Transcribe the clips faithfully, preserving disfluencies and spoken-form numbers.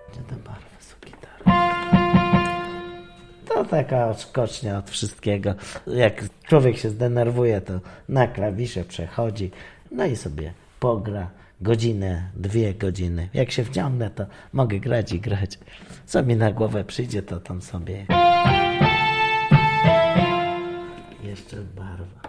Gdzie ta barwa sugitara? To taka odskocznia od wszystkiego. Jak człowiek się zdenerwuje, to na klawisze przechodzi, no i sobie pogra godzinę, dwie godziny. Jak się wciągnę, to mogę grać i grać. Co mi na głowę przyjdzie, to tam sobie... Jeszcze barwa.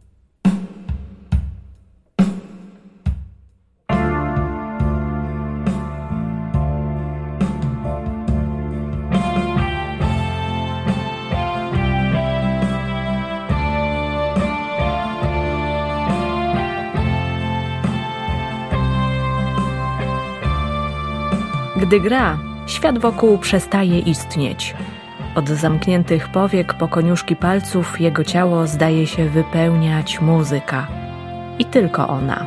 Gdy gra, świat wokół przestaje istnieć. Od zamkniętych powiek po koniuszki palców jego ciało zdaje się wypełniać muzyka. I tylko ona.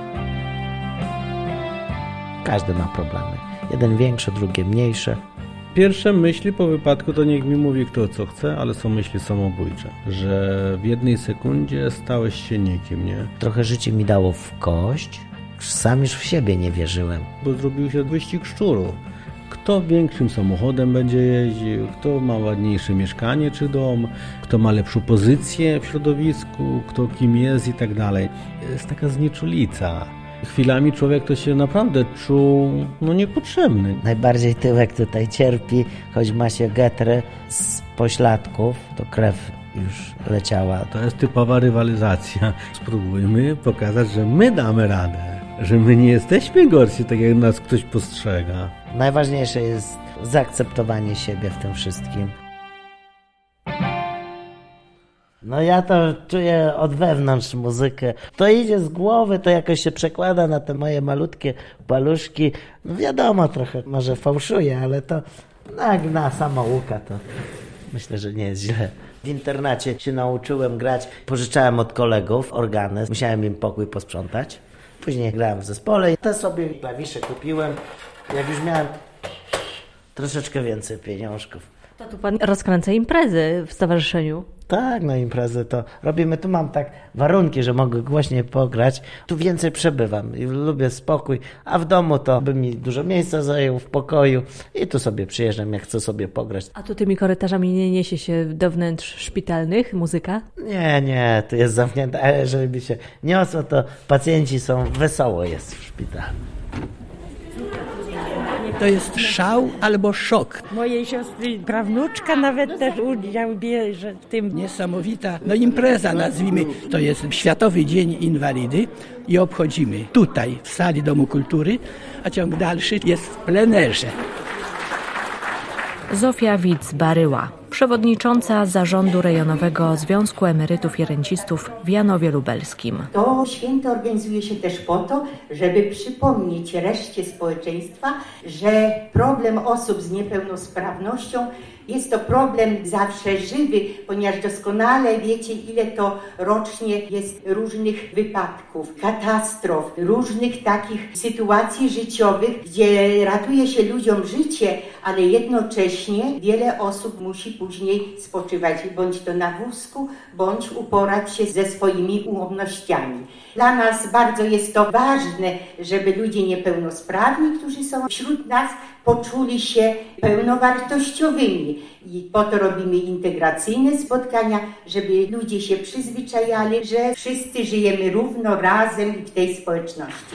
Każdy ma problemy. Jeden większy, drugie mniejsze. Pierwsze myśli po wypadku to niech mi mówi kto co chce, ale są myśli samobójcze. Że w jednej sekundzie stałeś się nikim, nie? Trochę życie mi dało w kość. Sam już w siebie nie wierzyłem. Bo zrobił się wyścig szczurów. Kto większym samochodem będzie jeździł, kto ma ładniejsze mieszkanie czy dom, kto ma lepszą pozycję w środowisku, kto kim jest i tak dalej. Jest taka znieczulica. Chwilami człowiek to się naprawdę czuł no niepotrzebny. Najbardziej tyłek tutaj cierpi, choć ma się getrę z pośladków, to krew już leciała. To jest typowa rywalizacja. Spróbujmy pokazać, że my damy radę. Że my nie jesteśmy gorsi, tak jak nas ktoś postrzega. Najważniejsze jest zaakceptowanie siebie w tym wszystkim. No ja to czuję od wewnątrz muzykę. To idzie z głowy, to jakoś się przekłada na te moje malutkie paluszki. No wiadomo, trochę może fałszuję, ale to no jak na samouka to myślę, że nie jest źle. W internacie się nauczyłem grać, pożyczałem od kolegów organy, musiałem im pokój posprzątać. Później grałem w zespole i te sobie klawisze kupiłem, jak już miałem troszeczkę więcej pieniążków. To tu pan rozkręca imprezy w stowarzyszeniu. Tak, no imprezy to robimy. Tu mam tak warunki, że mogę głośniej pograć. Tu więcej przebywam i lubię spokój, a w domu to by mi dużo miejsca zajął w pokoju i tu sobie przyjeżdżam, jak chcę sobie pograć. A tu tymi korytarzami nie niesie się do wnętrz szpitalnych muzyka? Nie, nie, tu jest zamknięte, ale jeżeli by się niosło, to pacjenci są, wesoło jest w szpitalu. To jest szał albo szok. Mojej siostry prawnuczka nawet też udział bierze w tym. Niesamowita no impreza, nazwijmy. To jest Światowy Dzień Inwalidy i obchodzimy tutaj w sali Domu Kultury, a ciąg dalszy jest w plenerze. Zofia Widz-Baryła, przewodnicząca Zarządu Rejonowego Związku Emerytów i Rencistów w Janowie Lubelskim. To święto organizuje się też po to, żeby przypomnieć reszcie społeczeństwa, że problem osób z niepełnosprawnością jest to problem zawsze żywy, ponieważ doskonale wiecie, ile to rocznie jest różnych wypadków, katastrof, różnych takich sytuacji życiowych, gdzie ratuje się ludziom życie, ale jednocześnie wiele osób musi później spoczywać bądź to na wózku, bądź uporać się ze swoimi ułomnościami. Dla nas bardzo jest to ważne, żeby ludzie niepełnosprawni, którzy są wśród nas, poczuli się pełnowartościowymi. I po to robimy integracyjne spotkania, żeby ludzie się przyzwyczajali, że wszyscy żyjemy równo, razem w tej społeczności.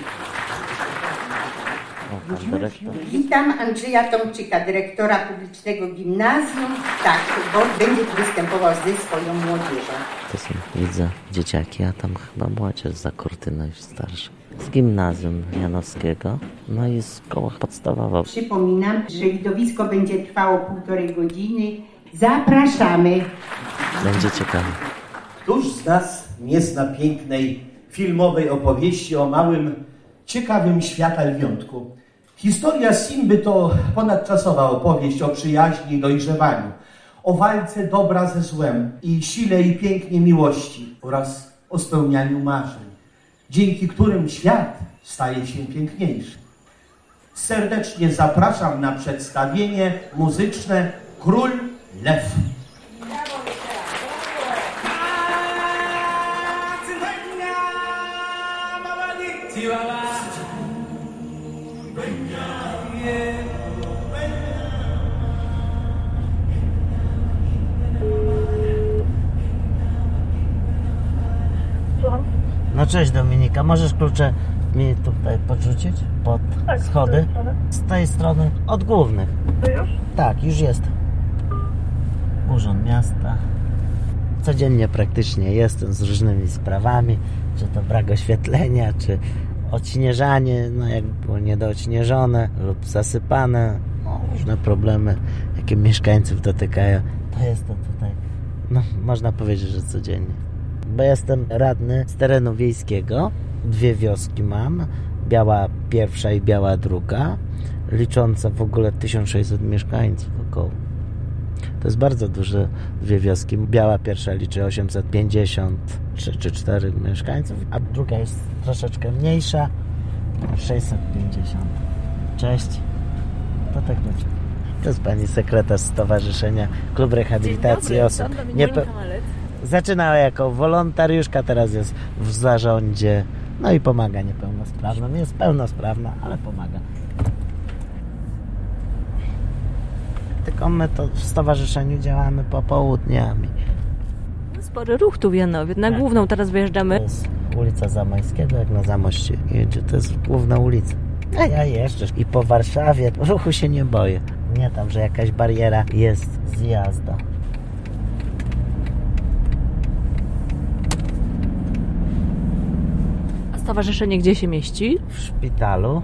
Witam Andrzeja Tomczyka, dyrektora publicznego gimnazjum. Tak, bo będzie tu występował ze swoją młodzieżą. To są, widzę, dzieciaki, a tam chyba młodzież za kurtyną już starsza. Z gimnazjum janowskiego, no i z szkoły podstawowej. Przypominam, że widowisko będzie trwało półtorej godziny. Zapraszamy. Będzie ciekawe. Któż z nas nie zna pięknej filmowej opowieści o małym, ciekawym świata lwiątku? Historia Simby to ponadczasowa opowieść o przyjaźni i dojrzewaniu, o walce dobra ze złem i sile i pięknie miłości oraz o spełnianiu marzeń, dzięki którym świat staje się piękniejszy. Serdecznie zapraszam na przedstawienie muzyczne Król Lew. Chihuahua. Cześć Dominika, możesz klucze mi tutaj podrzucić pod Tak, schody? z tej strony. Z tej strony, od głównych. To już? Tak, już jest. Urząd Miasta. Codziennie praktycznie jestem z różnymi sprawami, czy to brak oświetlenia, czy odśnieżanie, no jak było niedoodśnieżone lub zasypane, no, różne problemy, jakie mieszkańców dotykają. To jest to tutaj, no można powiedzieć, że codziennie. Bo jestem radny z terenu wiejskiego, dwie wioski mam, Biała pierwsza i Biała druga, licząca w ogóle tysiąc sześćset mieszkańców około. To jest bardzo duże dwie wioski. Biała pierwsza liczy osiemset pięćdziesiąt trzy czy cztery mieszkańców, a druga jest troszeczkę mniejsza, sześćset pięćdziesiąt. Cześć. To tak będzie. To jest pani sekretarz Stowarzyszenia Klub Rehabilitacji Osób. Niepe... Zaczynała jako wolontariuszka, teraz jest w zarządzie, no i pomaga niepełnosprawnym. Jest pełnosprawna, ale pomaga. Tylko my to w stowarzyszeniu działamy popołudniami. Spory ruch tu w Janowie. Na tak. Główną teraz wyjeżdżamy. To jest ulica Zamoyskiego, jak na Zamoście jedzie. To jest główna ulica. A ja jeszcze i po Warszawie ruchu się nie boję. Nie tam, że jakaś bariera jest zjazda. A stowarzyszenie gdzie się mieści? W szpitalu.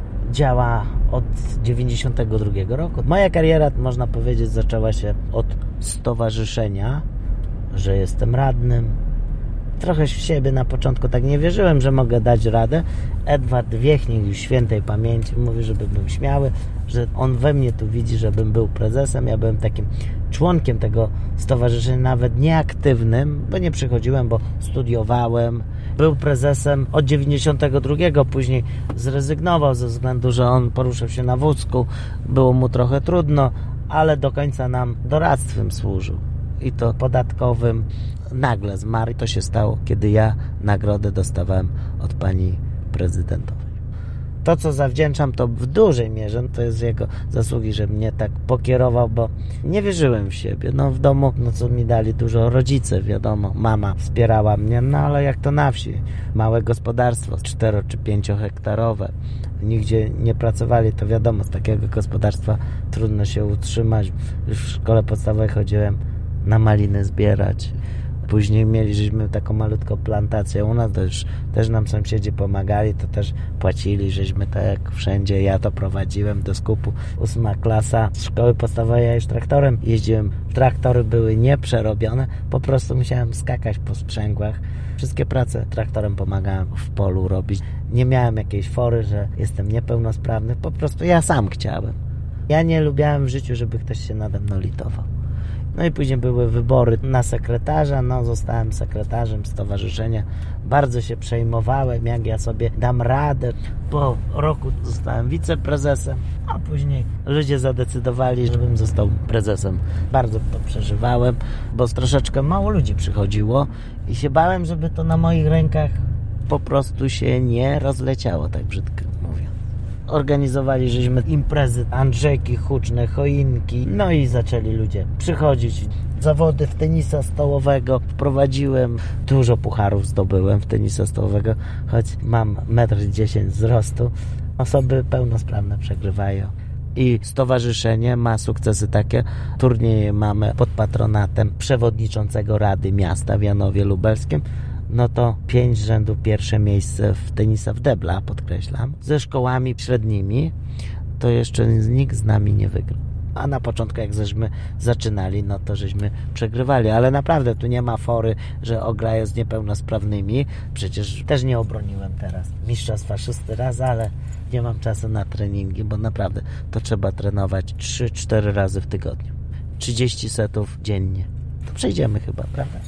Działa od dziewięćdziesiątego drugiego roku. Moja kariera, można powiedzieć, zaczęła się od stowarzyszenia, że jestem radnym. Trochę w siebie na początku tak nie wierzyłem, że mogę dać radę. Edward Wiechnik, już świętej pamięci, mówi, żebym był śmiały, że on we mnie tu widzi, żebym był prezesem. Ja byłem takim członkiem tego stowarzyszenia, nawet nieaktywnym, bo nie przychodziłem, bo studiowałem. Był prezesem od dziewięćdziesiątego drugiego, później zrezygnował ze względu, że on poruszał się na wózku. Było mu trochę trudno, ale do końca nam doradztwem służył. I to podatkowym. Nagle zmarł. To się stało, kiedy ja nagrodę dostawałem od pani prezydentowej. To, co zawdzięczam, to w dużej mierze to jest jego zasługi, że mnie tak pokierował, bo nie wierzyłem w siebie. No w domu, no co mi dali dużo rodzice, wiadomo, mama wspierała mnie, no ale jak to na wsi, małe gospodarstwo, cztero czy pięciohektarowe, nigdzie nie pracowali, to wiadomo, z takiego gospodarstwa trudno się utrzymać. Już w szkole podstawowej chodziłem na maliny zbierać. Później mieliśmy taką malutką plantację u nas, to już też nam sąsiedzi pomagali, to też płacili, żeśmy tak jak wszędzie, ja to prowadziłem do skupu. Ósma klasa szkoły podstawowej, ja już traktorem jeździłem. Traktory były nieprzerobione, po prostu musiałem skakać po sprzęgłach. Wszystkie prace traktorem pomagałem w polu robić. Nie miałem jakiejś fory, że jestem niepełnosprawny, po prostu ja sam chciałem. Ja nie lubiałem w życiu, żeby ktoś się nade mną litował. No i później były wybory na sekretarza, no zostałem sekretarzem stowarzyszenia. Bardzo się przejmowałem, jak ja sobie dam radę. Po roku zostałem wiceprezesem, a później ludzie zadecydowali, żebym został prezesem. Bardzo to przeżywałem, bo troszeczkę mało ludzi przychodziło i się bałem, żeby to na moich rękach po prostu się nie rozleciało, tak brzydko mówię. Organizowali żeśmy imprezy, Andrzejki huczne, choinki, no i zaczęli ludzie przychodzić. Zawody w tenisa stołowego wprowadziłem, dużo pucharów zdobyłem w tenisa stołowego, choć mam metr dziesięć wzrostu. Osoby pełnosprawne przegrywają. I stowarzyszenie ma sukcesy takie. Turnieje mamy pod patronatem przewodniczącego Rady Miasta w Janowie Lubelskim. No to pięć z rzędu pierwsze miejsce w tenisa w debla, podkreślam. Ze szkołami średnimi to jeszcze nikt z nami nie wygrał. A na początku jak żeśmy zaczynali, no to żeśmy przegrywali. Ale naprawdę tu nie ma fory, że ograją z niepełnosprawnymi. Przecież też nie obroniłem teraz mistrzostwa szósty raz, ale nie mam czasu na treningi, bo naprawdę to trzeba trenować trzy cztery razy w tygodniu. trzydzieści setów dziennie. To przejdziemy chyba, prawda?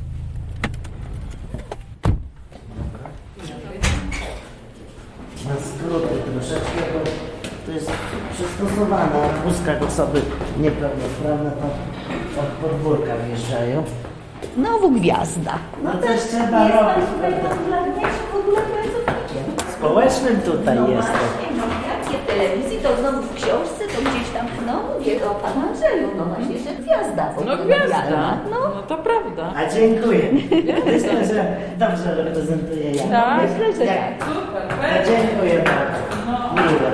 Na skróty troszeczkę, bo to jest przystosowane. Wózkach osoby niepełnosprawne to od podwórka wjeżdżają. Znowu gwiazda. No też trzeba robić. W ogóle Społecznym tutaj jestem. Jakie te telewizji, to znowu w książce, to gdzieś tam, no mówię o Panu Andrzeju, no właśnie, że gwiazda. No gwiazda, no. no to prawda. A dziękuję. Myślę, że dobrze reprezentuję ja. Tak? Myślę, że Jak? tak. Super, A dziękuję bardzo. No. Miłe.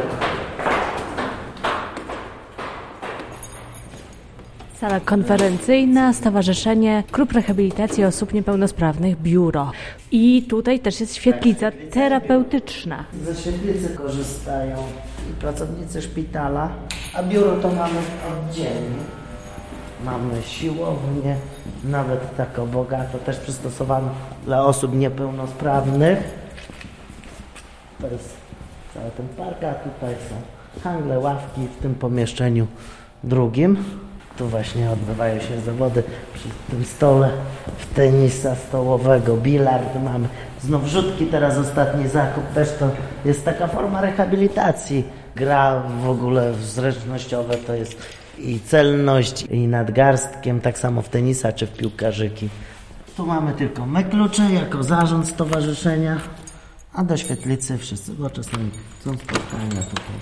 Sala konferencyjna, Stowarzyszenie Klub Rehabilitacji Osób Niepełnosprawnych, biuro. I tutaj też jest świetlica terapeutyczna. Ze świetlicy korzystają i pracownicy szpitala, a biuro to mamy oddzielnie. Mamy siłownię, nawet taką bogato, też przystosowaną dla osób niepełnosprawnych. To jest cały ten park, a tutaj są handle, ławki w tym pomieszczeniu drugim. Tu właśnie odbywają się zawody przy tym stole w tenisa stołowego, bilard mamy. Znów rzutki, teraz ostatni zakup, też to jest taka forma rehabilitacji. Gra w ogóle zręcznościowe to jest i celność, i nadgarstkiem, tak samo w tenisa czy w piłkarzyki. Tu mamy tylko my klucze jako zarząd stowarzyszenia, a do świetlicy wszyscy, bo czasami są spotkania tutaj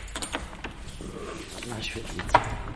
na świetlicy.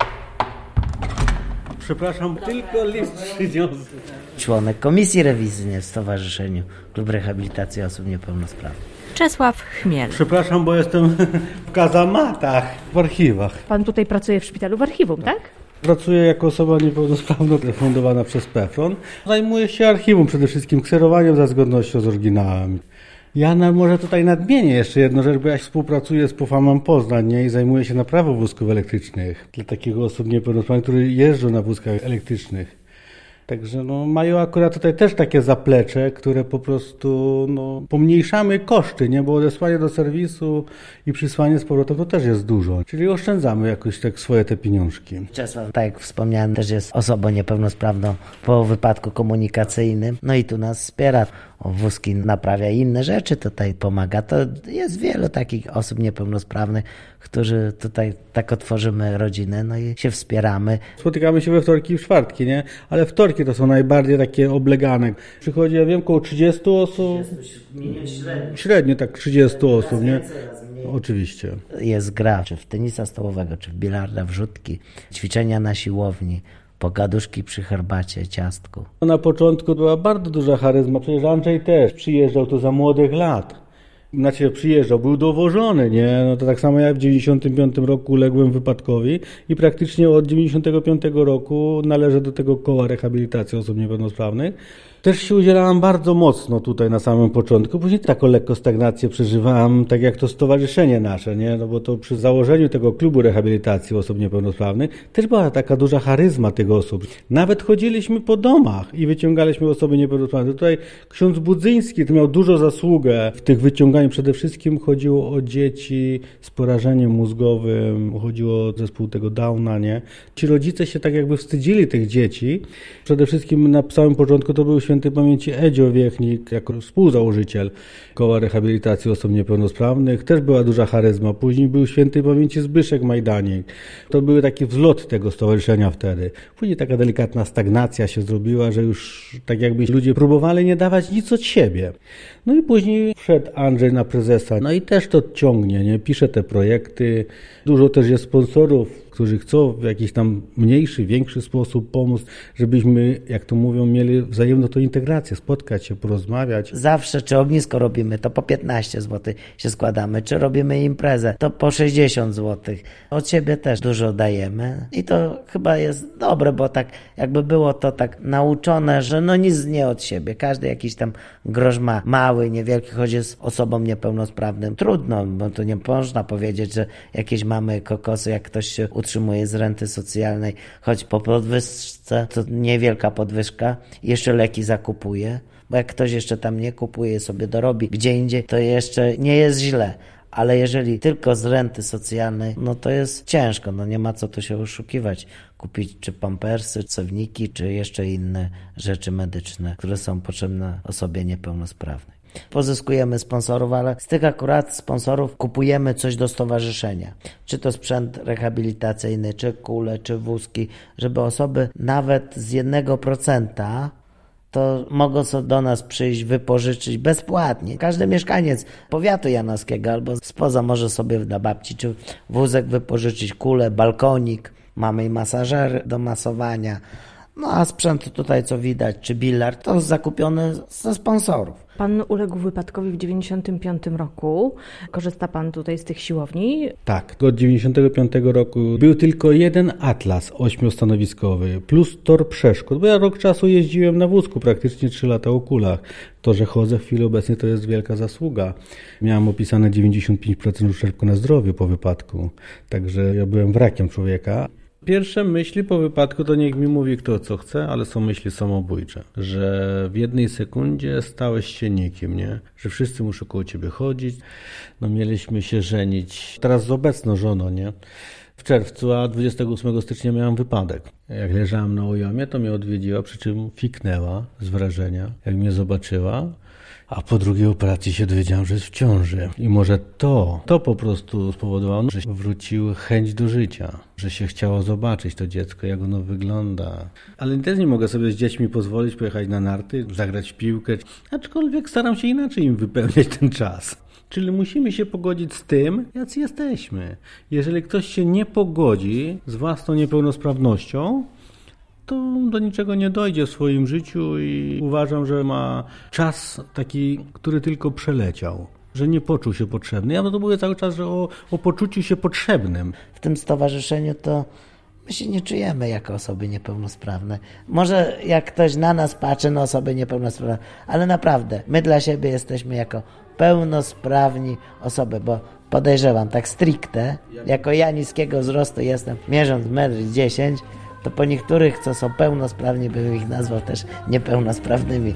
Przepraszam, tylko list przyniosę. Członek komisji rewizyjnej w Stowarzyszeniu Klub Rehabilitacji Osób Niepełnosprawnych. Czesław Chmiel. Przepraszam, bo jestem w kazamatach, w archiwach. Pan tutaj pracuje w szpitalu w archiwum, tak? Pracuję jako osoba niepełnosprawna refundowana przez PEFRON. Zajmuję się archiwum, przede wszystkim kserowaniem za zgodnością z oryginałem. Ja na, może tutaj nadmienię jeszcze jedną rzecz, bo ja współpracuję z PUFAM Poznań, nie? I zajmuję się naprawą wózków elektrycznych dla takich osób niepełnosprawnych, które jeżdżą na wózkach elektrycznych. Także no, mają akurat tutaj też takie zaplecze, które po prostu no, pomniejszamy koszty, nie? Bo odesłanie do serwisu i przysłanie z powrotem to też jest dużo. Czyli oszczędzamy jakoś tak swoje te pieniążki. Czesław, tak jak wspomniałem, też jest osobą niepełnosprawną po wypadku komunikacyjnym. No i tu nas wspiera. O, wózki naprawia i inne rzeczy, tutaj pomaga. To jest wielu takich osób niepełnosprawnych, którzy tutaj tak otworzymy rodzinę, no i się wspieramy. Spotykamy się we wtorki i w czwartki, nie? Ale wtorki to są najbardziej takie oblegane. Przychodzi, ja wiem, około trzydzieści osób. Średnio. Średnio tak trzydzieści osób, nie? Oczywiście. Jest gra, czy w tenisa stołowego, czy w bilarda, wrzutki, ćwiczenia na siłowni, pogaduszki przy herbacie, ciastku. Na początku była bardzo duża charyzma, przecież Andrzej też przyjeżdżał tu za młodych lat. Znaczy przyjeżdżał, był dowożony, nie? No to tak samo jak w dziewięćdziesiątym piątym roku uległem wypadkowi i praktycznie od dziewięćdziesiątego piątego roku należę do tego koła rehabilitacji osób niepełnosprawnych. Też się udzielałem bardzo mocno tutaj na samym początku, później taką lekko stagnację przeżywałem, tak jak to stowarzyszenie nasze, nie? No bo to przy założeniu tego klubu rehabilitacji osób niepełnosprawnych też była taka duża charyzma tych osób. Nawet chodziliśmy po domach i wyciągaliśmy osoby niepełnosprawne. Tutaj ksiądz Budzyński miał dużo zasługę w tych wyciąganiach. Przede wszystkim chodziło o dzieci z porażeniem mózgowym, chodziło o zespół tego Downa, nie? Ci rodzice się tak jakby wstydzili tych dzieci. Przede wszystkim na samym początku to był świętej pamięci Edzio Wiechnik, jako współzałożyciel koła rehabilitacji osób niepełnosprawnych. Też była duża charyzma. Później był świętej pamięci Zbyszek Majdanik. To był taki wzlot tego stowarzyszenia wtedy. Później taka delikatna stagnacja się zrobiła, że już tak jakby ludzie próbowali nie dawać nic od siebie. No i później wszedł Andrzej na prezesa. No i też to ciągnie, nie? Pisze te projekty. Dużo też jest sponsorów, którzy chcą w jakiś tam mniejszy, większy sposób pomóc, żebyśmy, jak to mówią, mieli wzajemną to integrację, spotkać się, porozmawiać. Zawsze, czy ognisko robimy, to po piętnaście złotych się składamy, czy robimy imprezę, to po sześćdziesiąt złotych. Od siebie też dużo dajemy i to chyba jest dobre, bo tak jakby było to tak nauczone, że no nic nie od siebie. Każdy jakiś tam grosz ma, mały, niewielki, choć jest osobą niepełnosprawnym. Trudno, bo tu nie można powiedzieć, że jakieś mamy kokosy, jak ktoś się utrzymuje z renty socjalnej, choć po podwyżce, to niewielka podwyżka, jeszcze leki zakupuje, bo jak ktoś jeszcze tam nie kupuje, sobie dorobi gdzie indziej, to jeszcze nie jest źle. Ale jeżeli tylko z renty socjalnej, no to jest ciężko, no nie ma co tu się oszukiwać. Kupić czy pampersy, cewniki, czy jeszcze inne rzeczy medyczne, które są potrzebne osobie niepełnosprawnej. Pozyskujemy sponsorów, ale z tych akurat sponsorów kupujemy coś do stowarzyszenia. Czy to sprzęt rehabilitacyjny, czy kule, czy wózki, żeby osoby nawet z jednego procenta to mogą sobie do nas przyjść, wypożyczyć bezpłatnie. Każdy mieszkaniec powiatu janowskiego albo spoza może sobie dla babci czy wózek wypożyczyć, kulę, balkonik. Mamy i masażery do masowania. No a sprzęt tutaj, co widać, czy bilard, to zakupiony ze sponsorów. Pan uległ wypadkowi w dziewięćdziesiątym piątym roku. Korzysta pan tutaj z tych siłowni? Tak, od dziewięćdziesiątego piątego roku był tylko jeden atlas ośmiostanowiskowy plus tor przeszkód, bo ja rok czasu jeździłem na wózku, praktycznie trzy lata o kulach. To, że chodzę w chwili obecnej, to jest wielka zasługa. Miałem opisane dziewięćdziesiąt pięć procent uszczerbku na zdrowiu po wypadku, także ja byłem wrakiem człowieka. Pierwsze myśli po wypadku to niech mi mówi kto co chce, ale są myśli samobójcze, że w jednej sekundzie stałeś się nikim, nie? Że wszyscy muszą koło ciebie chodzić, no mieliśmy się żenić, teraz z obecną żoną, nie? W czerwcu, a dwudziestego ósmego stycznia miałem wypadek. Jak leżałem na ujamie, to mnie odwiedziła, przy czym fiknęła z wrażenia, jak mnie zobaczyła. A po drugiej operacji się dowiedziałem, że jest w ciąży. I może to, to po prostu spowodowało, że wrócił chęć do życia. Że się chciało zobaczyć to dziecko, jak ono wygląda. Ale też nie mogę sobie z dziećmi pozwolić pojechać na narty, zagrać w piłkę. Aczkolwiek staram się inaczej im wypełniać ten czas. Czyli musimy się pogodzić z tym, jacy jesteśmy. Jeżeli ktoś się nie pogodzi z własną niepełnosprawnością, to do niczego nie dojdzie w swoim życiu i uważam, że ma czas taki, który tylko przeleciał, że nie poczuł się potrzebny. Ja to mówię cały czas, że o, o poczuciu się potrzebnym. W tym stowarzyszeniu to my się nie czujemy jako osoby niepełnosprawne. Może jak ktoś na nas patrzy, na osoby niepełnosprawne, ale naprawdę, my dla siebie jesteśmy jako pełnosprawni osoby, bo podejrzewam tak stricte, jako ja niskiego wzrostu jestem, mierząc metr dziesięć, to po niektórych, co są pełnosprawni, bym ich nazwał też niepełnosprawnymi.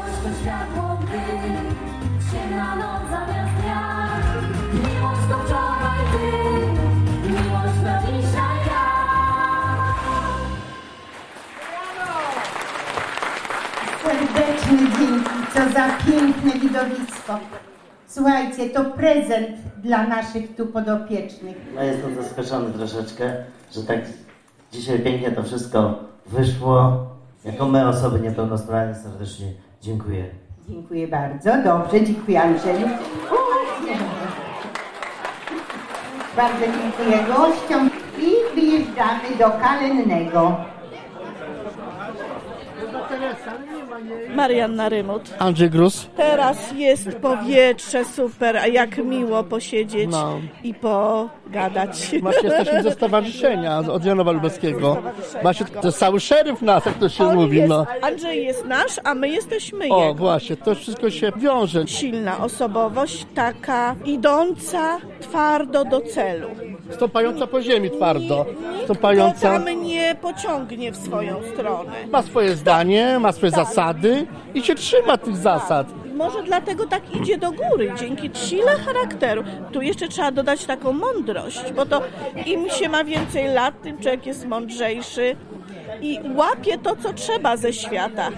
Serdeczne dzięki, co za piękne widowisko. Słuchajcie, to prezent dla naszych tu podopiecznych. No jestem zaskoczony troszeczkę, że tak dzisiaj pięknie to wszystko wyszło. Jako my, osoby niepełnosprawne, serdecznie dziękuję. Dziękuję bardzo. Dobrze, dziękuję Andrzeju. Bardzo dziękuję gościom i wyjeżdżamy do Kalennego. Marianna Rymut. Andrzej Grus. Teraz jest powietrze super, a jak miło posiedzieć no. i pogadać. Właśnie jesteśmy ze stowarzyszenia od Janowa Lubelskiego. Właśnie to jest cały szeryf nas, jak to się On mówi. Jest, no. Andrzej jest nasz, a my jesteśmy o, jego. O właśnie, to wszystko się wiąże. Silna osobowość, taka idąca twardo do celu. Stąpająca po ziemi twardo. Nikt Stąpająca... go tam nie pociągnie w swoją stronę. Ma swoje zdanie, ma swoje tak. zasady i się trzyma tych zasad. Może dlatego tak idzie do góry, dzięki sile charakteru. Tu jeszcze trzeba dodać taką mądrość, bo to im się ma więcej lat, tym człowiek jest mądrzejszy i łapie to, co trzeba ze świata.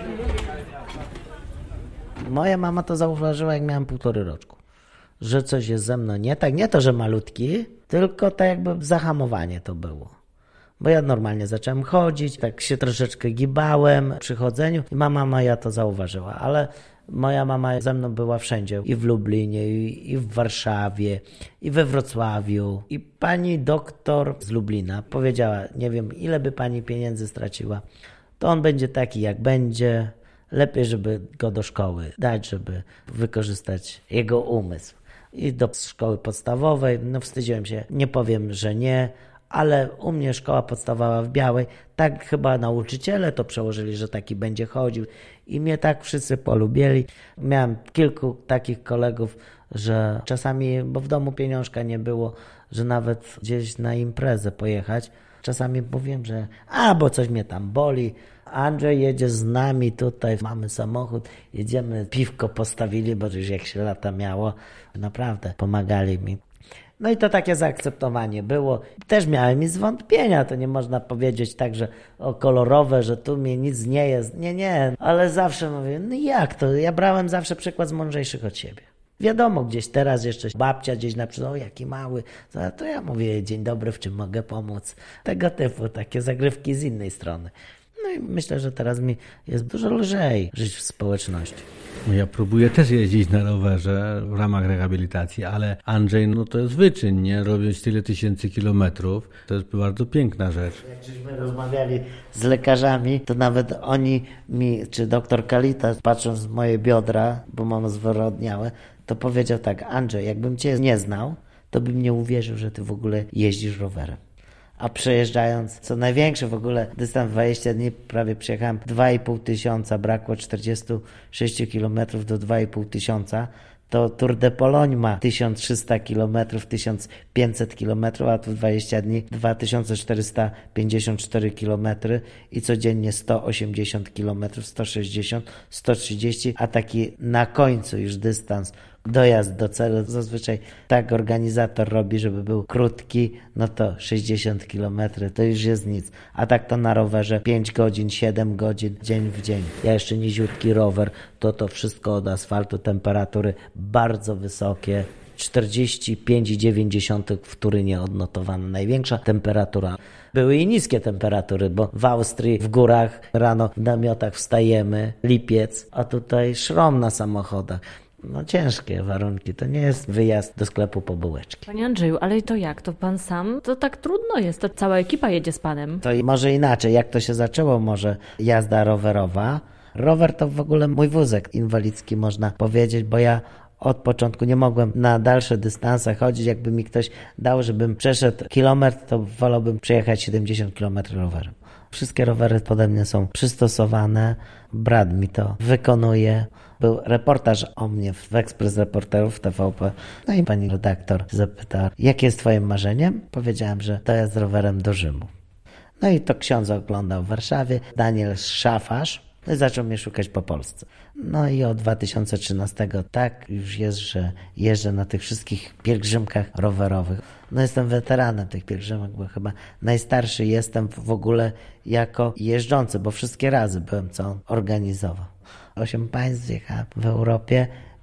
Moja mama to zauważyła, jak miałem półtory roczku, że coś jest ze mną nie tak. Nie to, że malutki, tylko tak jakby zahamowanie to było. Bo ja normalnie zacząłem chodzić, tak się troszeczkę gibałem przy chodzeniu i mama moja to zauważyła, ale moja mama ze mną była wszędzie, i w Lublinie, i, i w Warszawie, i we Wrocławiu. I pani doktor z Lublina powiedziała, nie wiem ile by pani pieniędzy straciła, to on będzie taki jak będzie, lepiej żeby go do szkoły dać, żeby wykorzystać jego umysł. I do szkoły podstawowej, no wstydziłem się, nie powiem, że nie, ale u mnie szkoła podstawowa w Białej, tak chyba nauczyciele to przełożyli, że taki będzie chodził i mnie tak wszyscy polubili. Miałem kilku takich kolegów, że czasami, bo w domu pieniążka nie było, że nawet gdzieś na imprezę pojechać, czasami mówiłem, że a, bo coś mnie tam boli, Andrzej jedzie z nami tutaj, mamy samochód, jedziemy, piwko postawili, bo już jak się lata miało, naprawdę pomagali mi. No i to takie zaakceptowanie było. Też miałem i zwątpienia, to nie można powiedzieć tak, że o kolorowe, że tu mi nic nie jest. Nie, nie, ale zawsze mówię, no jak to? Ja brałem zawsze przykład z mądrzejszych od siebie. Wiadomo, gdzieś teraz jeszcze babcia gdzieś naprzód, o jaki mały, to ja mówię, dzień dobry, w czym mogę pomóc? Tego typu, takie zagrywki z innej strony. No i myślę, że teraz mi jest dużo lżej żyć w społeczności. Ja próbuję też jeździć na rowerze w ramach rehabilitacji, ale Andrzej, no to jest wyczyn, nie? Robiąc tyle tysięcy kilometrów, to jest bardzo piękna rzecz. Jak żeśmy rozmawiali z lekarzami, to nawet oni mi, czy doktor Kalita, patrząc w moje biodra, bo mam zwyrodniałe, to powiedział tak: Andrzej, jakbym cię nie znał, to bym nie uwierzył, że ty w ogóle jeździsz rowerem. A przejeżdżając, co największy w ogóle dystans, dwadzieścia dni, prawie przejechałem dwa i pół tysiąca, brakło czterdzieści sześć kilometrów do dwa i pół tysiąca, to Tour de Pologne ma tysiąc trzysta kilometrów, tysiąc pięćset kilometrów, a tu dwadzieścia dni dwa tysiące czterysta pięćdziesiąt cztery kilometry i codziennie sto osiemdziesiąt kilometrów, sto sześćdziesiąt, sto trzydzieści, a taki na końcu już dystans, dojazd do celu, zazwyczaj tak organizator robi, żeby był krótki, no to sześćdziesiąt kilometrów to już jest nic, a tak to na rowerze pięć godzin, siedem godzin, dzień w dzień. Ja jeszcze niziutki rower, to to wszystko od asfaltu, temperatury bardzo wysokie, czterdzieści pięć i dziewięć dziesiątych w Turynie odnotowana największa temperatura. Były i niskie temperatury, bo w Austrii w górach rano w namiotach wstajemy, lipiec, a tutaj szrom na samochodach. No ciężkie warunki, to nie jest wyjazd do sklepu po bułeczki. Panie Andrzeju, ale to jak? To pan sam? To tak trudno jest, to cała ekipa jedzie z panem. To może inaczej, jak to się zaczęło, może jazda rowerowa. Rower to w ogóle mój wózek inwalidzki, można powiedzieć, bo ja od początku nie mogłem na dalsze dystanse chodzić. Jakby mi ktoś dał, żebym przeszedł kilometr, to wolałbym przejechać siedemdziesiąt kilometrów rowerem. Wszystkie rowery pode mnie są przystosowane, brat mi to wykonuje. Był reportaż o mnie w Ekspres Reporterów w T V P. No i pani redaktor zapytała, jakie jest twoim marzeniem? Powiedziałem, że to jest rowerem do Rzymu. No i to ksiądz oglądał w Warszawie, Daniel Szafarz, no i zaczął mnie szukać po Polsce. No i od dwa tysiące trzynastego tak już jest, że jeżdżę na tych wszystkich pielgrzymkach rowerowych. No jestem weteranem tych pielgrzymek, bo chyba najstarszy jestem w ogóle jako jeżdżący, bo wszystkie razy byłem, co on organizował. Osiem państw jechałem w Europie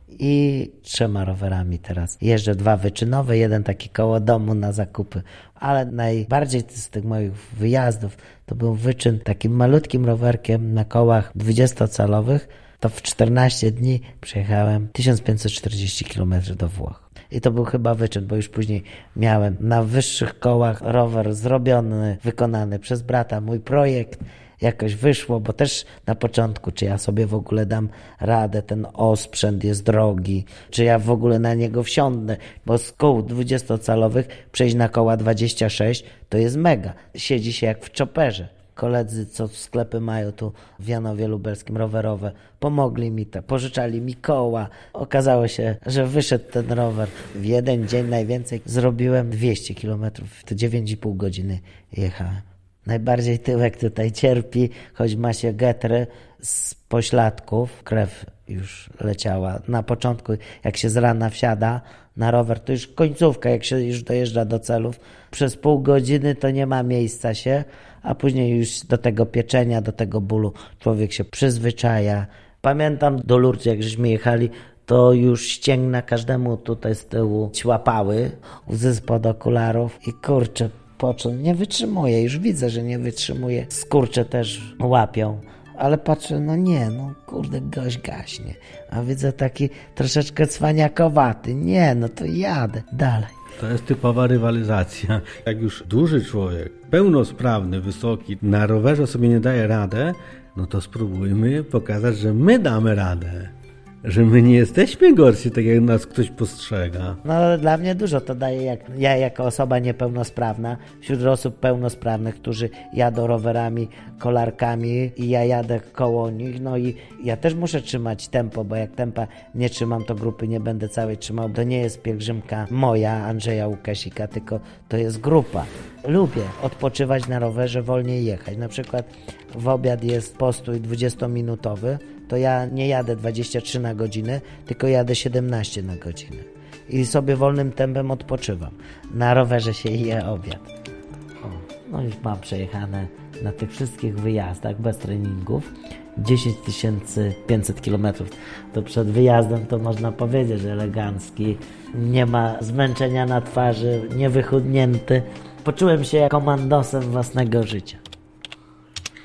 i trzema rowerami teraz. Jeżdżę dwa wyczynowe, jeden taki koło domu na zakupy. Ale najbardziej z tych moich wyjazdów to był wyczyn takim malutkim rowerkiem na kołach dwudziestocalowych. To w czternaście dni przejechałem tysiąc pięćset czterdzieści kilometrów do Włoch. I to był chyba wyczyn, bo już później miałem na wyższych kołach rower zrobiony, wykonany przez brata, mój projekt. Jakoś wyszło, bo też na początku, czy ja sobie w ogóle dam radę, ten osprzęt jest drogi, czy ja w ogóle na niego wsiądę, bo z kół dwudziestocalowych przejść na koła dwadzieścia sześć to jest mega. Siedzi się jak w chopperze. Koledzy, co sklepy mają tu w Janowie Lubelskim rowerowe, pomogli mi to, pożyczali mi koła. Okazało się, że wyszedł ten rower. W jeden dzień najwięcej zrobiłem dwieście kilometrów, to dziewięć i pół godziny jechałem. Najbardziej tyłek tutaj cierpi, choć ma się getry z pośladków, krew już leciała. Na początku, jak się z rana wsiada na rower, to już końcówka, jak się już dojeżdża do celów, przez pół godziny to nie ma miejsca się, a później już do tego pieczenia, do tego bólu człowiek się przyzwyczaja. Pamiętam do Lourdes, jak żeśmy jechali, to już ścięgna każdemu tutaj z tyłu łapały, łzy spod okularów i kurczę, począł, nie wytrzymuje, już widzę, że nie wytrzymuje. Skurcze też łapią, ale patrzę, no nie, no kurde, gość gaśnie. A widzę taki troszeczkę cwaniakowaty, nie, no to jadę dalej. To jest typowa rywalizacja. Jak już duży człowiek, pełnosprawny, wysoki, na rowerze sobie nie daje radę, no to spróbujmy pokazać, że my damy radę. Że my nie jesteśmy gorsi, tak jak nas ktoś postrzega. No ale dla mnie dużo to daje, jak ja jako osoba niepełnosprawna, wśród osób pełnosprawnych, którzy jadą rowerami, kolarkami i ja jadę koło nich, no i ja też muszę trzymać tempo, bo jak tempa nie trzymam, to grupy nie będę całej trzymał. To nie jest pielgrzymka moja, Andrzeja Łukasika, tylko to jest grupa. Lubię odpoczywać na rowerze, wolniej jechać. Na przykład w obiad jest postój dwudziestominutowy, to ja nie jadę dwadzieścia trzy na godzinę, tylko jadę siedemnaście na godzinę. I sobie wolnym tempem odpoczywam. Na rowerze się je obiad. O, no już mam przejechane na tych wszystkich wyjazdach bez treningów dziesięć tysięcy pięćset kilometrów. To przed wyjazdem to można powiedzieć, że elegancki. Nie ma zmęczenia na twarzy, niewychudnięty. Poczułem się komandosem własnego życia.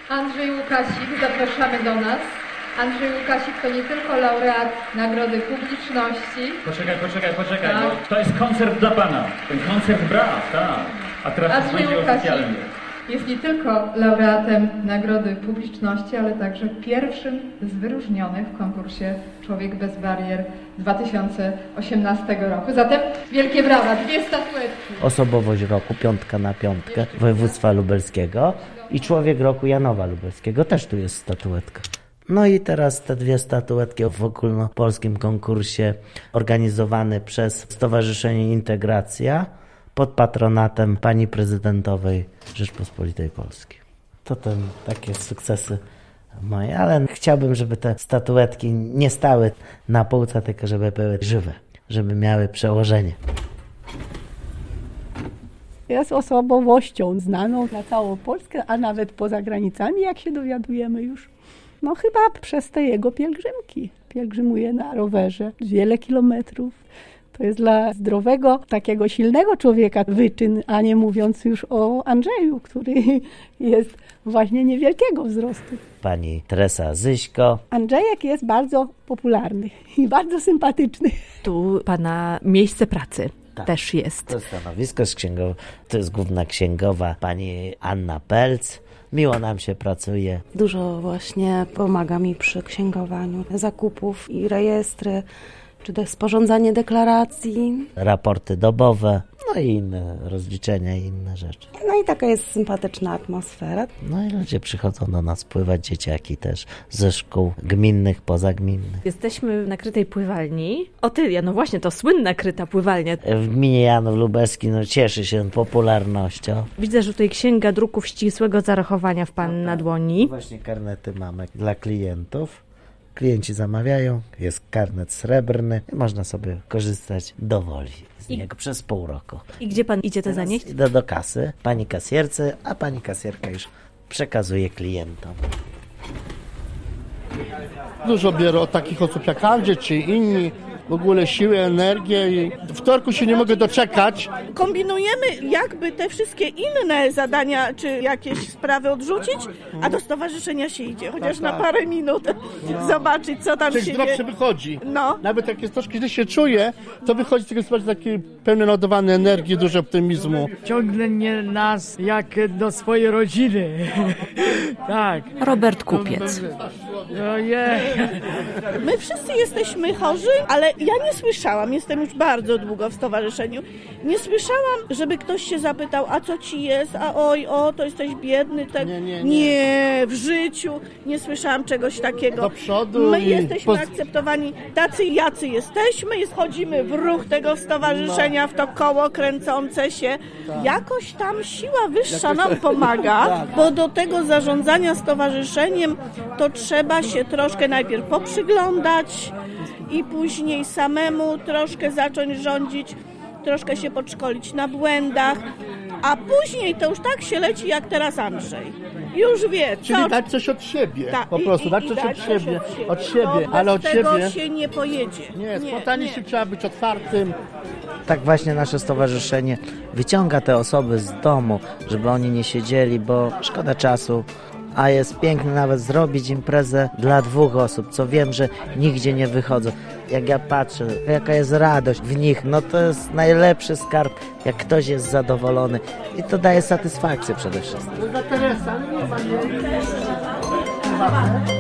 Andrzej Łukasik, zapraszamy do nas. Andrzej Łukasik to nie tylko laureat Nagrody Publiczności. Poczekaj, poczekaj, poczekaj, tak. Bo to jest koncert dla Pana. Ten koncert braw, tak. A teraz Andrzej będzie Łukasik oficjalnie. jest nie tylko laureatem Nagrody Publiczności, ale także pierwszym z wyróżnionych w konkursie Człowiek bez barier dwa tysiące osiemnastego roku. Zatem wielkie brawa, dwie statuetki. Osobowość roku, piątka na piątkę województwa lubelskiego i Człowiek roku Janowa Lubelskiego, też tu jest statuetka. No i teraz te dwie statuetki w ogólnopolskim konkursie organizowany przez Stowarzyszenie Integracja pod patronatem pani prezydentowej Rzeczpospolitej Polskiej. To ten, takie sukcesy moje, ale chciałbym, żeby te statuetki nie stały na półce, tylko żeby były żywe, żeby miały przełożenie. Jest osobowością znaną na całą Polskę, a nawet poza granicami, jak się dowiadujemy już. No chyba przez te jego pielgrzymki. Pielgrzymuje na rowerze wiele kilometrów. To jest dla zdrowego, takiego silnego człowieka wyczyn, a nie mówiąc już o Andrzeju, który jest właśnie niewielkiego wzrostu. Pani Teresa Zyśko. Andrzejek jest bardzo popularny i bardzo sympatyczny. Tu pana miejsce pracy. Tak, też jest. To jest stanowisko z księgowa, to jest główna księgowa pani Anna Pelc. Miło nam się pracuje. Dużo właśnie pomaga mi przy księgowaniu zakupów i rejestry, czy też sporządzanie deklaracji. Raporty dobowe, no i inne rozliczenia i inne rzeczy. No i taka jest sympatyczna atmosfera. No i ludzie przychodzą do nas pływać, dzieciaki też ze szkół gminnych, pozagminnych. Jesteśmy na krytej pływalni. Otylia, no właśnie, to słynna kryta pływalnia. W gminie Janów Lubelski no, cieszy się popularnością. Widzę, że tutaj księga druków ścisłego zarachowania w pan na dłoni. Właśnie karnety mamy dla klientów. Klienci zamawiają, jest karnet srebrny i można sobie korzystać dowoli z niego I... przez pół roku. I gdzie pan idzie to zanieść? Idę do kasy, pani kasjerce, a pani kasjerka już przekazuje klientom. Dużo biorę od takich osób jak Andrzej czy inni, w ogóle siłę, energię i wtorku się nie mogę doczekać. Kombinujemy jakby te wszystkie inne zadania czy jakieś sprawy odrzucić, a do stowarzyszenia się idzie, chociaż tak, na parę minut no. zobaczyć, co tam Tych się dzieje. wychodzi. No. Nawet jak jest troszkę źle się czuje, to wychodzi z tego spotkania taki pełny naładowanej energii, dużo optymizmu. Ciągnie nas jak do swojej rodziny. Tak. Robert Kupiec. Ojej. My wszyscy jesteśmy chorzy, ale ja nie słyszałam, jestem już bardzo długo w stowarzyszeniu, nie słyszałam, żeby ktoś się zapytał, a co ci jest, a oj, o, to jesteś biedny. Tak. Nie, nie, nie. nie, w życiu nie słyszałam czegoś takiego. Do przodu. My i jesteśmy poz... akceptowani tacy, jacy jesteśmy, wchodzimy w ruch tego stowarzyszenia, no. w to koło kręcące się. Tak. Jakoś tam siła wyższa Jakoś... nam pomaga, tak. bo do tego zarządzania stowarzyszeniem to trzeba się troszkę najpierw poprzyglądać i później samemu troszkę zacząć rządzić, troszkę się podszkolić na błędach, a później to już tak się leci jak teraz Andrzej. Już wie, co... Czyli dać coś od siebie, Ta, po prostu, i, dać i coś dać od siebie, od siebie, od siebie, bo ale bez od tego siebie... się nie pojedzie. Nie, spontanicznie się trzeba być otwartym. Tak właśnie nasze stowarzyszenie wyciąga te osoby z domu, żeby oni nie siedzieli, bo szkoda czasu. A jest piękne nawet zrobić imprezę dla dwóch osób, co wiem, że nigdzie nie wychodzą. Jak ja patrzę, jaka jest radość w nich, no to jest najlepszy skarb, jak ktoś jest zadowolony. I to daje satysfakcję przede wszystkim. Za Teresa, nie ma nie.